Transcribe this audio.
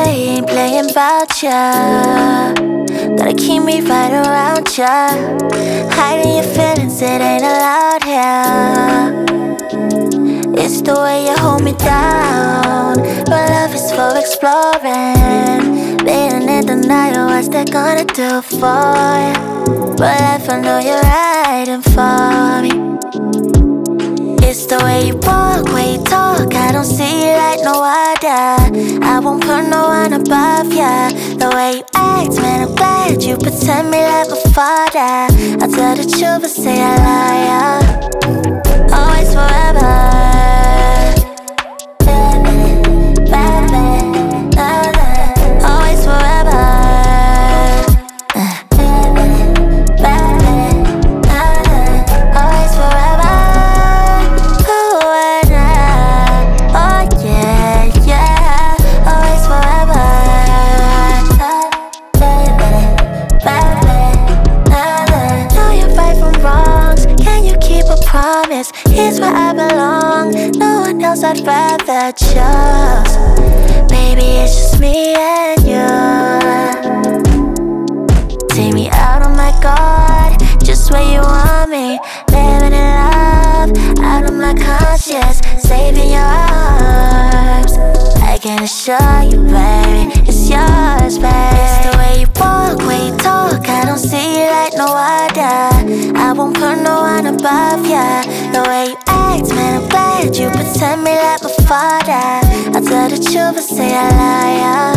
way, ain't playing about ya. Gotta keep me right around ya. Hiding your feelings, it ain't allowed here. It's the way you hold me down. My love is for exploring. Being in denial, what's that gonna do for you? But life, I know you're riding for me. It's the way you walk, way you talk, I don't see you like no other. I won't put no one above ya. The way you act, man, I'm glad you pretend me like my father. I tell the truth, but say I lie, yeah. Always forever. Here's where I belong. No one else I'd rather choose. Baby, it's just me and you. Take me out, oh my God, just where you want me. Living in love, out of my conscience, saving your arms. I can assure you, baby, it's yours, baby. It's the way you walk, way you talk, I don't see you like no other. I won't put no one above ya. The way you act, man, I'm glad you pretend me like my father. I tell the truth, but say I lie, yeah.